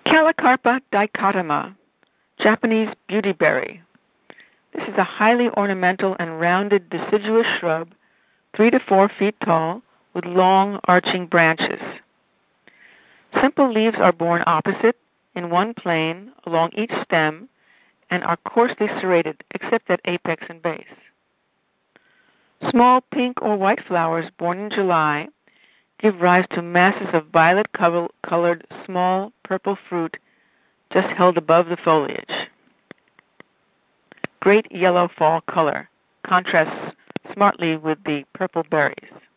Calocarpa dichotoma, Japanese beautyberry. This is a highly ornamental and rounded deciduous shrub, 3 to 4 feet tall, with long arching branches. Simple leaves are borne opposite, in one plane, along each stem, and are coarsely serrated, except at apex and base. Small pink or white flowers born in July give rise to masses of violet-colored small purple fruit just held above the foliage. Great yellow fall color contrasts smartly with the purple berries.